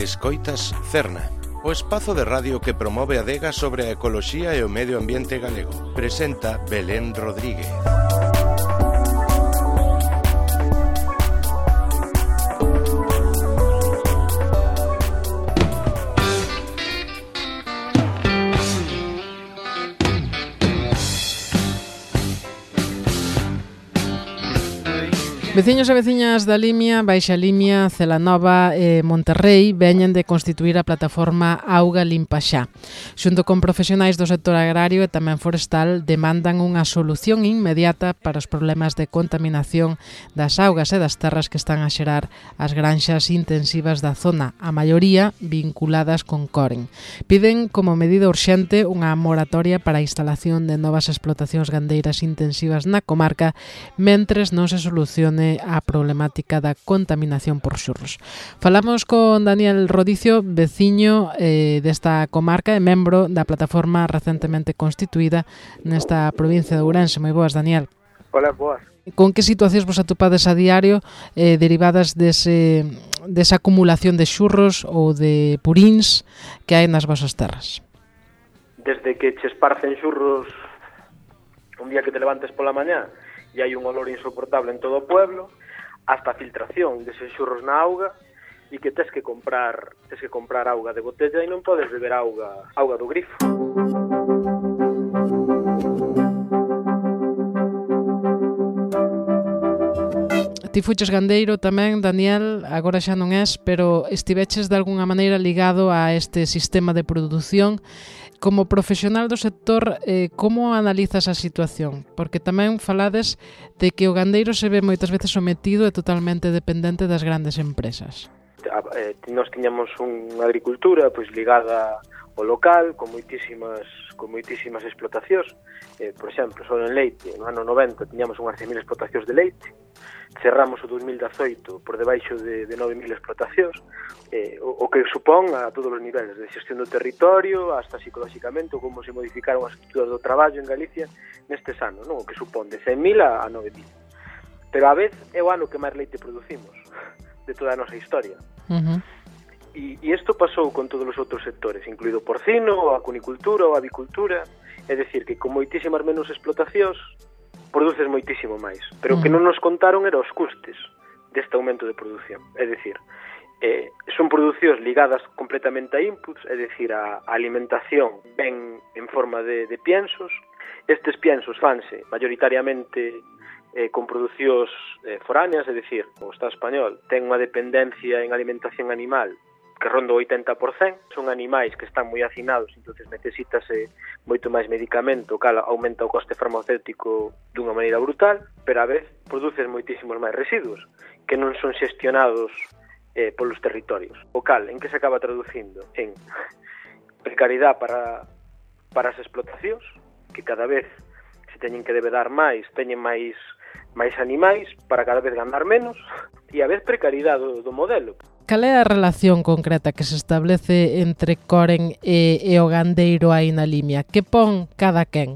Escoitas Cerna, o espazo de radio que promove a adega sobre a ecoloxía e o medio ambiente galego. Presenta Belén Rodríguez. Veciños e veciñas da Limia, Baixa Limia, Celanova e Monterrei veñen de constituir a plataforma Auga Limpa Xa. Xunto con profesionais do sector agrario e tamén forestal, demandan unha solución inmediata para os problemas de contaminación das augas e das terras que están a xerar as granxas intensivas da zona, a maioría vinculadas con Coren. Piden como medida urxente unha moratoria para a instalación de novas explotacións gandeiras intensivas na comarca, mentres non se solucione a problemática da contaminación por xurros. Falamos con Daniel Rodicio, veciño desta comarca e membro da plataforma recentemente constituída nesta provincia de Ourense. Moi boas, Daniel. Hola, boas. Con que situacións vos atopades a diario derivadas desa acumulación de xurros ou de puríns que hai nas vosas terras? Desde que che esparcen xurros un día que te levantes pola mañá e hai un olor insoportable en todo o pueblo, hasta a filtración deses xurros na auga e que tes que comprar auga de botella e non podes beber auga do grifo. Ti fuches gandeiro tamén, Daniel, agora xa non és, pero estiveches de algunha maneira ligado a este sistema de produción. Como profesional do sector, como analizas a situación? Porque tamén falades de que o gandeiro se ve moitas veces sometido e totalmente dependente das grandes empresas. Nós tiñamos unha agricultura pois ligada ao local, con moitísimas explotacións. Por exemplo, só en leite, no ano 90 tiñamos unhas 100.000 explotacións de leite. Cerramos o 2018 por debaixo de 9.000 explotacións, o que supón a todos os niveles de xestión do territorio, hasta psicolóxicamente, como se modificaron as estruturas do traballo en Galicia nestes anos, non? O que supón de 100.000 a 9.000. Pero a vez é o ano que máis leite producimos de toda a nosa historia. E isto pasou con todos os outros sectores, incluído o porcino, a cunicultura ou a avicultura, é dicir, que con moitísimas menos explotacións produces moitísimo máis, pero o que non nos contaron era os custes deste aumento de produción, é dicir, son producións ligadas completamente a inputs, é dicir, a alimentación ven en forma de piensos. Estes piensos fanse maioritariamente con producións foráneas, é dicir, o Estado español ten unha dependencia en alimentación animal que ronda o 80%, son animais que están moi hacinados, entonces necesítase moito máis medicamento, cal aumenta o coste farmacéutico dunha maneira brutal, pero a vez produces moitísimos máis residuos que non son xestionados polos territorios. O cal, en que se acaba traducindo? En precariedade para as explotacións, que cada vez se teñen que debedar máis, teñen máis animais para cada vez ganar menos, e a vez precariedade do modelo. Cal é a relación concreta que se establece entre Coren e o gandeiro aí na Limia? Que pon cada quen?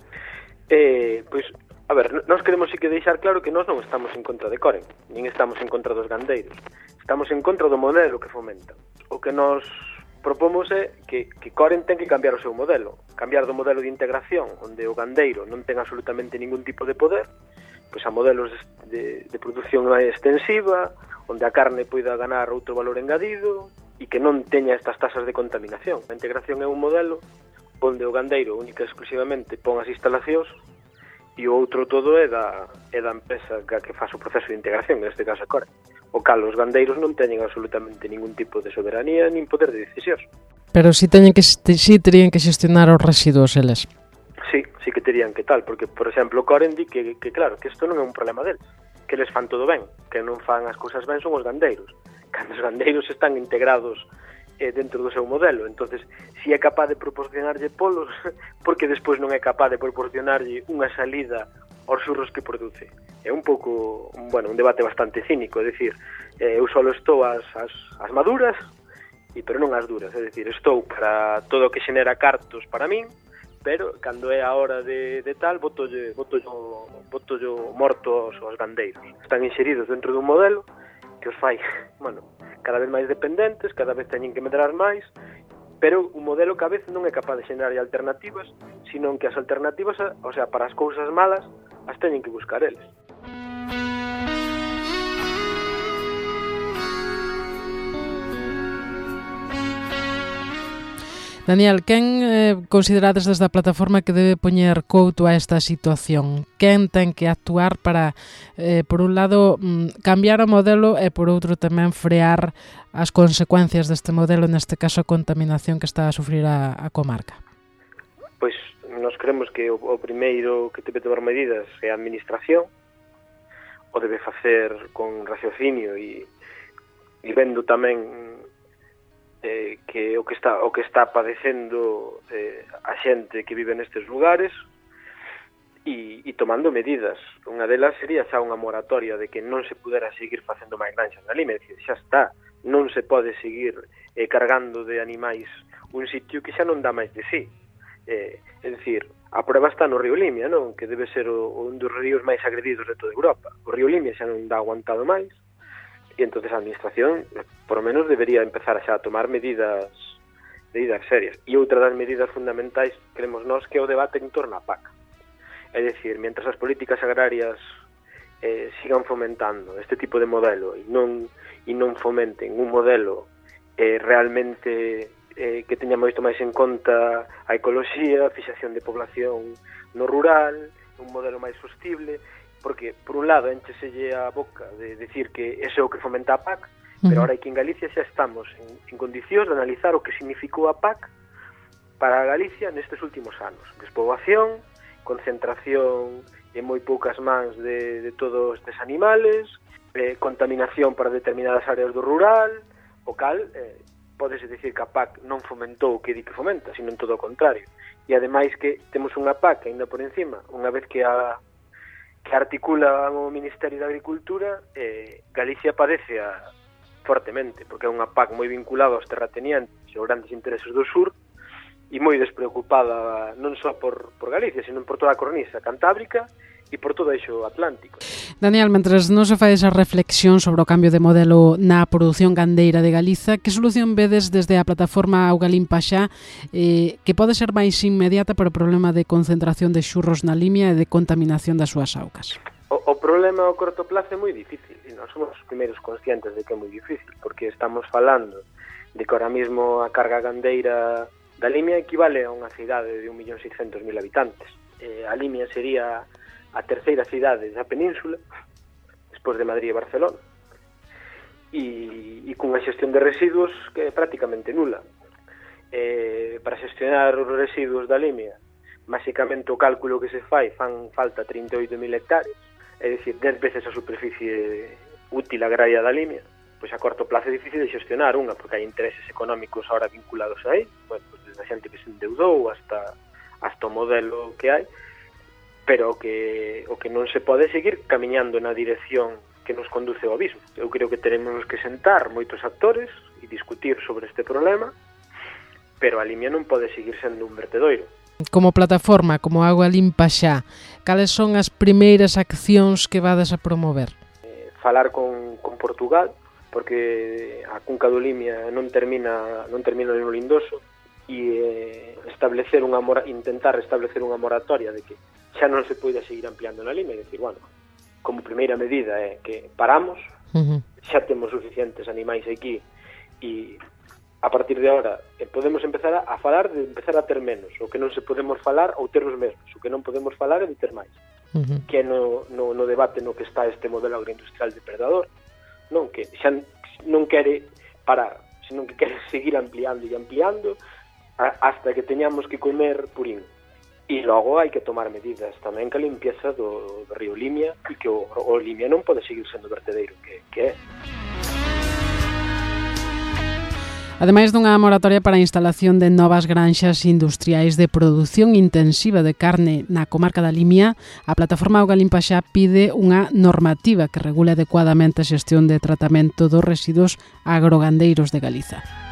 Pois, a ver, nós queremos sí que deixar claro que nós non estamos en contra de Coren, nin estamos en contra dos gandeiros. Estamos en contra do modelo que fomenta. O que nos propomos é que Coren ten que cambiar o seu modelo, cambiar do modelo de integración, onde o gandeiro non ten absolutamente ningún tipo de poder, pois a modelos de produción extensiva, onde a carne poida ganar outro valor engadido e que non teña estas tasas de contaminación. A integración é un modelo onde o gandeiro única e exclusivamente pon as instalacións e o outro todo é da empresa que faz o proceso de integración, neste caso a Coren. O cal os gandeiros non teñen absolutamente ningún tipo de soberanía nin poder de decisións. Pero si terían que xestionar os residuos eles. Sí que terían que tal, porque, por exemplo, Coren di que claro, que isto non é un problema deles, que eles fan todo ben, que non fan as cousas ben son os gandeiros, cando os gandeiros están integrados dentro do seu modelo, entonces si é capaz de proporcionarlle polos, porque despois non é capaz de proporcionarlle unha salida aos xurros que produce. É un pouco, un debate bastante cínico, é dicir, eu só estou as maduras, pero non as duras, é dicir, estou para todo o que xenera cartos para min, pero cando é a hora de tal, boto morto aos gandeiros. Están inseridos dentro dun modelo os fai, bueno, cada vez máis dependentes, cada vez teñen que medrar máis, pero o modelo que a vez non é capaz de xenerar alternativas, senón que as alternativas, o sea, para as cousas malas, as teñen que buscar eles. Daniel, quen considerades desde a plataforma que debe poñer couto a esta situación? Quen ten que actuar para, por un lado, cambiar o modelo e, por outro, tamén frear as consecuencias deste modelo, neste caso a contaminación que está a sufrir a comarca? Pois nos creemos que o primeiro que debe tomar medidas é a administración, o debe facer con raciocinio e vendo tamén que o que está padecendo a xente que vive nestes lugares e tomando medidas. Unha delas sería xa unha moratoria de que non se pudera seguir facendo máis granxas na Limia, é dicir, xa está, non se pode seguir cargando de animais un sitio que xa non dá máis de sí. É dicir, a prueba está no río Limia, non? Que debe ser un dos ríos máis agredidos de toda Europa. O río Limia xa non dá aguantado máis, e entonces a administración, por lo menos, debería empezar xa a tomar medidas serias. E outra das medidas fundamentais, creemos nós, que é o debate en torno á PAC. É dicir, mientras as políticas agrarias sigan fomentando este tipo de modelo e non fomenten un modelo realmente que teña moito máis en conta a ecoloxía, a fixación de población no rural, un modelo máis sostible, porque, por un lado, encheselle a boca de decir que ese é o que fomenta a PAC, pero ahora aquí en Galicia xa estamos en condicións de analizar o que significou a PAC para Galicia nestes últimos anos. Despoboación, concentración en moi poucas mans de todos estes animales, contaminación para determinadas áreas do rural, o cal pódese dicir que a PAC non fomentou o que di que fomenta, sino en todo o contrario. E ademais que temos unha PAC ainda por encima, unha vez que articula o Ministerio de Agricultura, Galicia padece fortemente, porque é unha PAC moi vinculada aos terratenientes e aos grandes intereses do sur, e moi despreocupada non só por Galicia, sino por toda a cornisa cantábrica e por todo o eixo atlántico. Daniel, mentres non se fai esa reflexión sobre o cambio de modelo na produción gandeira de Galiza, que solución vedes desde a plataforma Auga Limpa Xa que pode ser máis inmediata para o problema de concentración de xurros na Limia e de contaminación das súas augas? O problema ao corto plazo é moi difícil, e nós somos os primeiros conscientes de que é moi difícil, porque estamos falando de que ahora mismo a carga gandeira da Limia equivale a unha cidade de 1.600.000 habitantes. A Limia sería a terceira cidade da península, despois de Madrid e Barcelona, e cunha xestión de residuos que é prácticamente nula. Para xestionar os residuos da Limia, basicamente o cálculo que se fan falta 38.000 hectáreas, é dicir, 10 veces a superficie útil agraria da Limia. Pois a corto plazo é difícil de xestionar unha, porque hai intereses económicos ahora vinculados a aí, bueno, pues desde a xente que se endeudou hasta o modelo que hai, pero o que non se pode seguir camiñando na dirección que nos conduce ao abismo. Eu creo que teremos que sentar moitos actores e discutir sobre este problema, pero a Limia non pode seguir sendo un vertedoiro. Como plataforma, como Auga Limpa Xa, cales son as primeiras accións que vades a promover? Falar con Portugal, porque a cunca do Limia non termina no Lindoso, e intentar establecer unha moratoria de que xa non se poida seguir ampliando na Limia, e dicir, bueno, como primeira medida é que paramos, xa temos suficientes animais aquí, e a partir de agora podemos empezar a falar de empezar a ter menos, o que non se podemos falar ou ter os mesmos, o que non podemos falar é de ter máis, que é no debate no que está este modelo agroindustrial depredador, non que xa non quere parar, senón que quere seguir ampliando e ampliando hasta que teñamos que comer purín. E logo hai que tomar medidas tamén que a limpieza do río Limia, e que o Limia non pode seguir sendo vertedeiro que é. Ademais dunha moratoria para a instalación de novas granxas industriais de produción intensiva de carne na comarca da Limia, a plataforma Auga Limpa Xa pide unha normativa que regule adecuadamente a xestión de tratamento dos residuos agrogandeiros de Galiza.